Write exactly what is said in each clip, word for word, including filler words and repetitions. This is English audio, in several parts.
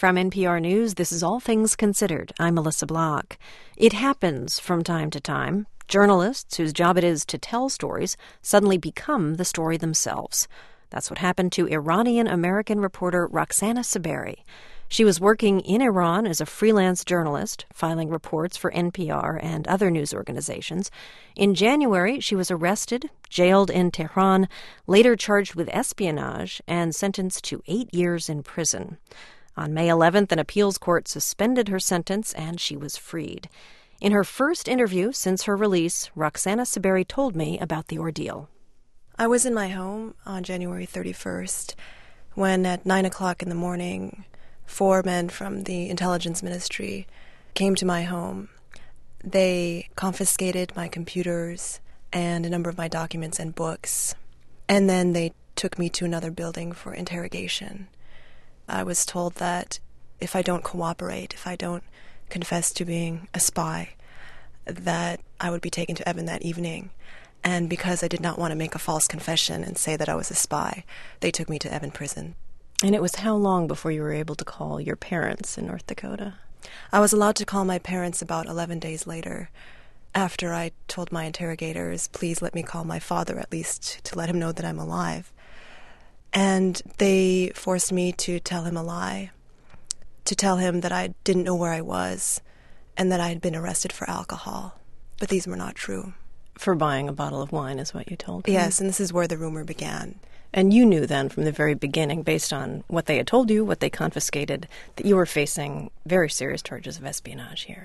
From N P R News, this is All Things Considered. I'm Melissa Block. It happens from time to time. Journalists whose job it is to tell stories suddenly become the story themselves. That's what happened to Iranian-American reporter Roxana Saberi. She was working in Iran as a freelance journalist, filing reports for N P R and other news organizations. In January, she was arrested, jailed in Tehran, later charged with espionage, and sentenced to eight years in prison. On May eleventh, an appeals court suspended her sentence, and she was freed. In her first interview since her release, Roxana Saberi told me about the ordeal. I was in my home on January thirty-first when at nine o'clock in the morning, four men from the intelligence ministry came to my home. They confiscated my computers and a number of my documents and books, and then they took me to another building for interrogation. I was told that if I don't cooperate, if I don't confess to being a spy, that I would be taken to Evin that evening. And because I did not want to make a false confession and say that I was a spy, they took me to Evin prison. And it was how long before you were able to call your parents in North Dakota? I was allowed to call my parents about eleven days later, after I told my interrogators, please let me call my father at least to let him know that I'm alive. And they forced me to tell him a lie, to tell him that I didn't know where I was and that I had been arrested for alcohol. But these were not true. For buying a bottle of wine is what you told him? Yes, and this is where the rumor began. And you knew then from the very beginning, based on what they had told you, what they confiscated, that you were facing very serious charges of espionage here.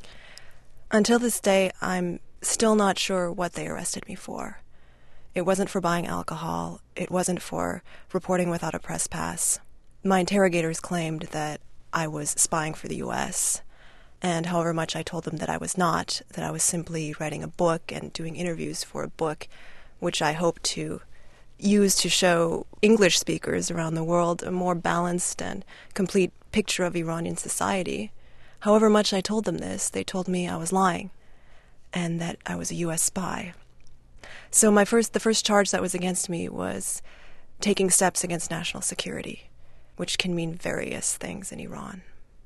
Until this day, I'm still not sure what they arrested me for. It wasn't for buying alcohol. It wasn't for reporting without a press pass. My interrogators claimed that I was spying for the U S, and however much I told them that I was not, that I was simply writing a book and doing interviews for a book, which I hope to use to show English speakers around the world a more balanced and complete picture of Iranian society. However much I told them this, they told me I was lying and that I was a U S spy. So my first, the first charge that was against me was taking steps against national security, which can mean various things in Iran.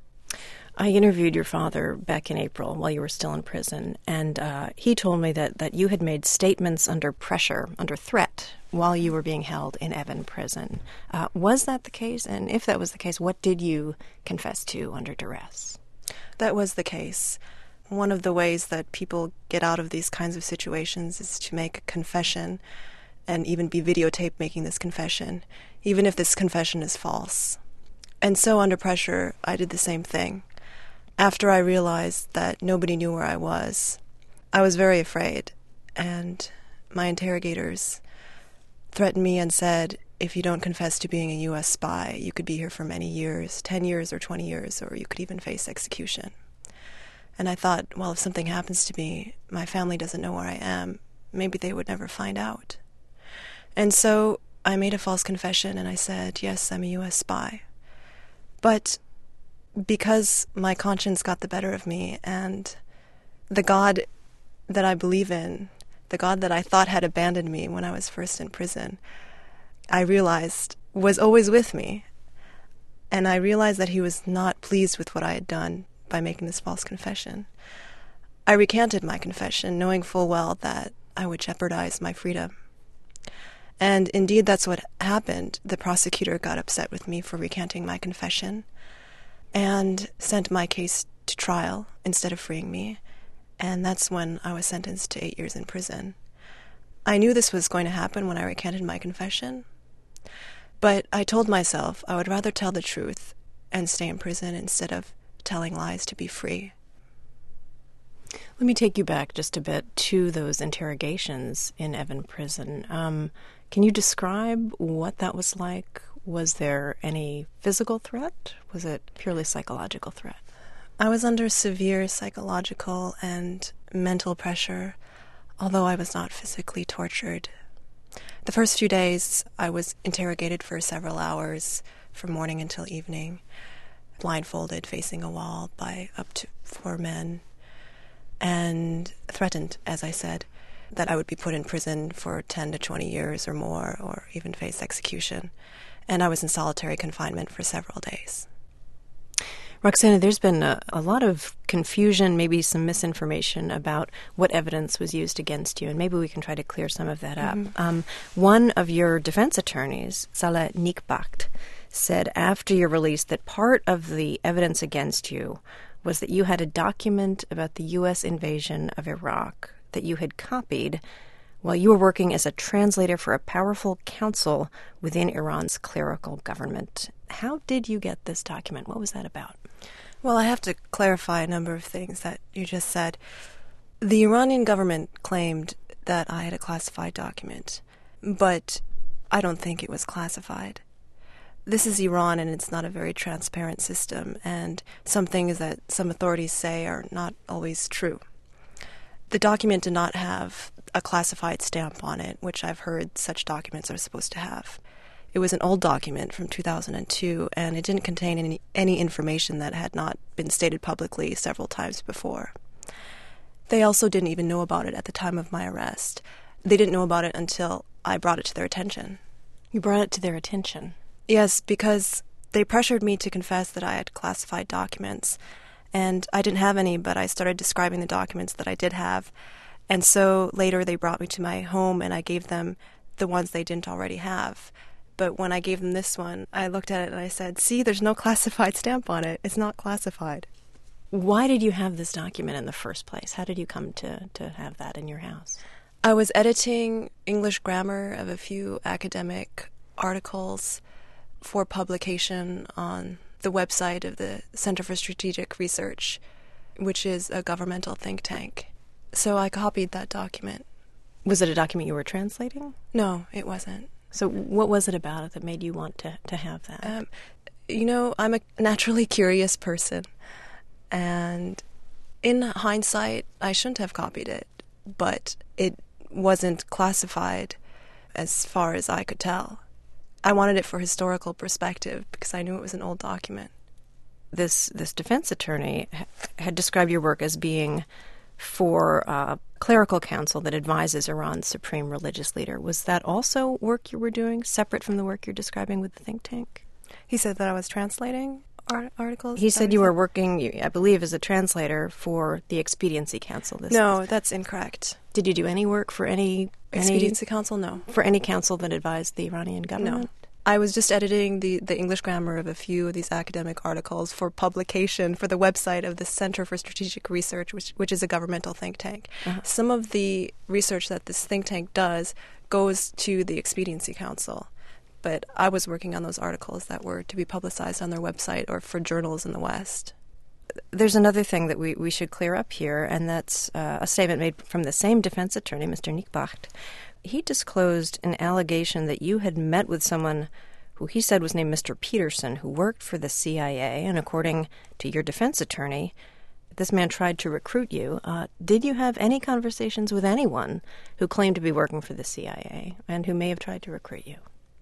I interviewed your father back in April while you were still in prison, and uh, he told me that, that you had made statements under pressure, under threat, while you were being held in Evin prison. Uh, was that the case? And if that was the case, what did you confess to under duress? That was the case. One of the ways that people get out of these kinds of situations is to make a confession and even be videotaped making this confession, even if this confession is false. And so under pressure, I did the same thing. After I realized that nobody knew where I was, I was very afraid, and my interrogators threatened me and said, if you don't confess to being a U S spy, you could be here for many years, ten years or twenty years, or you could even face execution. And I thought, well, if something happens to me, my family doesn't know where I am, maybe they would never find out. And so I made a false confession and I said, yes, I'm a U S spy. But because my conscience got the better of me and the God that I believe in, the God that I thought had abandoned me when I was first in prison, I realized was always with me. And I realized that he was not pleased with what I had done by making this false confession. I recanted my confession, knowing full well that I would jeopardize my freedom. And indeed, that's what happened. The prosecutor got upset with me for recanting my confession and sent my case to trial instead of freeing me. And that's when I was sentenced to eight years in prison. I knew this was going to happen when I recanted my confession, but I told myself I would rather tell the truth and stay in prison instead of telling lies to be free. Let me take you back just a bit to those interrogations in Evin prison. Um, can you describe what that was like? Was there any physical threat? Was it purely psychological threat? I was under severe psychological and mental pressure, although I was not physically tortured. The first few days, I was interrogated for several hours, from morning until evening, blindfolded, facing a wall by up to four men, and threatened, as I said, that I would be put in prison for ten to twenty years or more, or even face execution. And I was in solitary confinement for several days. Roxana, there's been a, a lot of confusion, maybe some misinformation about what evidence was used against you, and maybe we can try to clear some of that up. Mm-hmm. Um, one of your defense attorneys, Salah Nikbacht, said after your release that part of the evidence against you was that you had a document about the U S invasion of Iraq that you had copied while you were working as a translator for a powerful council within Iran's clerical government. How did you get this document? What was that about? Well, I have to clarify a number of things that you just said. The Iranian government claimed that I had a classified document, but I don't think it was classified. This is Iran, and it's not a very transparent system, and some things that some authorities say are not always true. The document did not have a classified stamp on it, which I've heard such documents are supposed to have. It was an old document from two thousand two, and it didn't contain any, any information that had not been stated publicly several times before. They also didn't even know about it at the time of my arrest. They didn't know about it until I brought it to their attention. You brought it to their attention? Yes, because they pressured me to confess that I had classified documents, and I didn't have any, but I started describing the documents that I did have. And so later they brought me to my home, and I gave them the ones they didn't already have. But when I gave them this one, I looked at it and I said, see, there's no classified stamp on it. It's not classified. Why did you have this document in the first place? How did you come to, to have that in your house? I was editing English grammar of a few academic articles for publication on the website of the Center for Strategic Research, which is a governmental think tank. So I copied that document. Was it a document you were translating? No, it wasn't. So what was it about it that made you want to, to have that? Um, you know, I'm a naturally curious person, and in hindsight, I shouldn't have copied it, but it wasn't classified as far as I could tell. I wanted it for historical perspective because I knew it was an old document. This this defense attorney ha- had described your work as being for a clerical council that advises Iran's supreme religious leader. Was that also work you were doing, separate from the work you're describing with the think tank? He said that I was translating art- articles? He said you were working, I believe, as a translator for the Expediency Council. This no, that's incorrect. Did you do any work for any... Expediency any, Council? No. For any council that advised the Iranian government? No. I was just editing the, the English grammar of a few of these academic articles for publication for the website of the Center for Strategic Research, which which is a governmental think tank. Uh-huh. Some of the research that this think tank does goes to the Expediency Council, but I was working on those articles that were to be publicized on their website or for journals in the West. There's another thing that we, we should clear up here, and that's uh, a statement made from the same defense attorney, Mister Nikbacht. He disclosed an allegation that you had met with someone who he said was named Mister Peterson, who worked for the C I A, and according to your defense attorney, this man tried to recruit you. Uh, did you have any conversations with anyone who claimed to be working for the C I A and who may have tried to recruit you?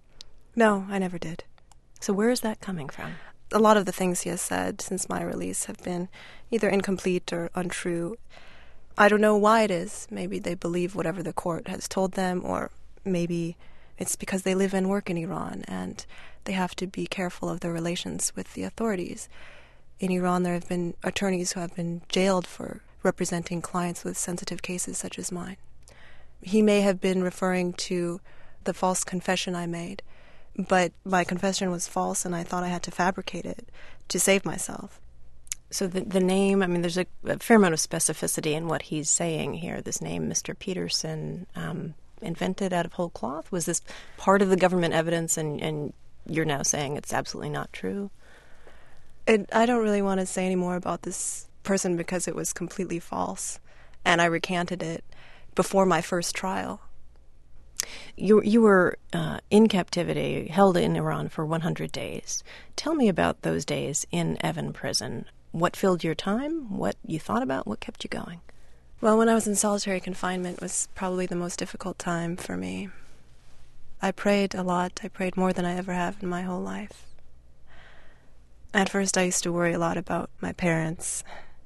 No, I never did. So where is that coming from? A lot of the things he has said since my release have been either incomplete or untrue. I don't know why it is. Maybe they believe whatever the court has told them, or maybe it's because they live and work in Iran and they have to be careful of their relations with the authorities. In Iran, there have been attorneys who have been jailed for representing clients with sensitive cases such as mine. He may have been referring to the false confession I made, but my confession was false and I thought I had to fabricate it to save myself. So the the name, I mean, there's a, a fair amount of specificity in what he's saying here. This name, Mister Peterson, um, invented out of whole cloth? Was this part of the government evidence and, and you're now saying it's absolutely not true? It, I don't really want to say any more about this person because it was completely false, and I recanted it before my first trial. You you were uh, in captivity, held in Iran for one hundred days. Tell me about those days in Evin prison. What filled your time? What you thought about? What kept you going? Well, when I was in solitary confinement was probably the most difficult time for me. I prayed a lot. I prayed more than I ever have in my whole life. At first, I used to worry a lot about my parents,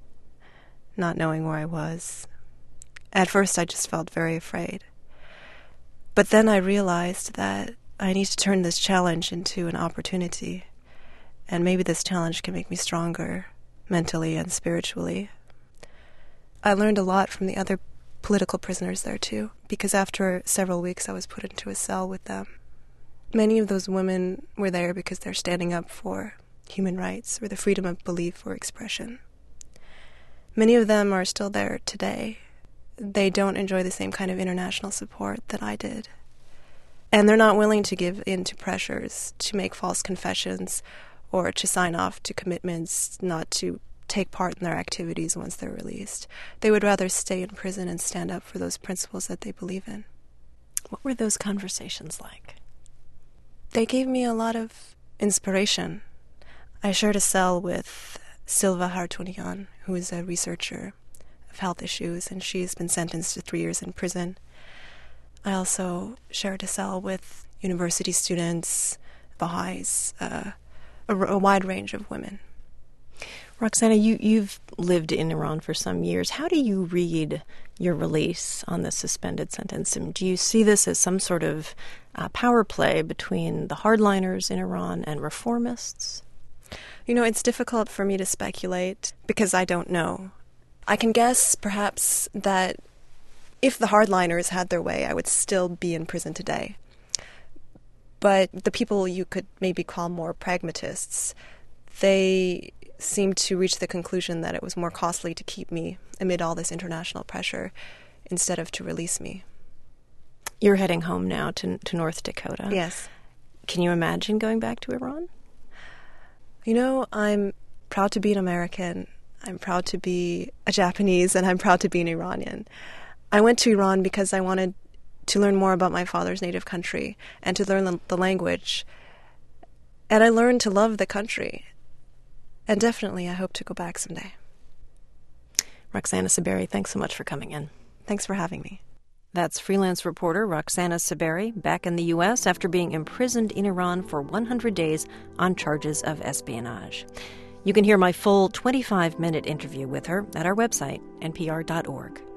not knowing where I was. At first, I just felt very afraid. But then I realized that I need to turn this challenge into an opportunity. And maybe this challenge can make me stronger mentally and spiritually. I learned a lot from the other political prisoners there, too, because after several weeks I was put into a cell with them. Many of those women were there because they're standing up for human rights or the freedom of belief or expression. Many of them are still there today. They don't enjoy the same kind of international support that I did. And they're not willing to give in to pressures to make false confessions or to sign off to commitments not to take part in their activities once they're released. They would rather stay in prison and stand up for those principles that they believe in. What were those conversations like? They gave me a lot of inspiration. I shared a cell with Silva Hartunian, who is a researcher of health issues, and she's been sentenced to three years in prison. I also shared a cell with university students, Baha'is, uh, a, a wide range of women. Roxana, you, you've lived in Iran for some years. How do you read your release on this suspended sentence? And do you see this as some sort of uh, power play between the hardliners in Iran and reformists? You know, it's difficult for me to speculate because I don't know. I can guess, perhaps, that if the hardliners had their way, I would still be in prison today. But the people you could maybe call more pragmatists, they seemed to reach the conclusion that it was more costly to keep me amid all this international pressure instead of to release me. You're heading home now to, to North Dakota. Yes. Can you imagine going back to Iran? You know, I'm proud to be an American. I'm proud to be a Japanese, and I'm proud to be an Iranian. I went to Iran because I wanted to learn more about my father's native country and to learn the language. And I learned to love the country. And definitely, I hope to go back someday. Roxana Saberi, thanks so much for coming in. Thanks for having me. That's freelance reporter Roxana Saberi, back in the U S after being imprisoned in Iran for one hundred days on charges of espionage. You can hear my full twenty-five minute interview with her at our website, N P R dot org.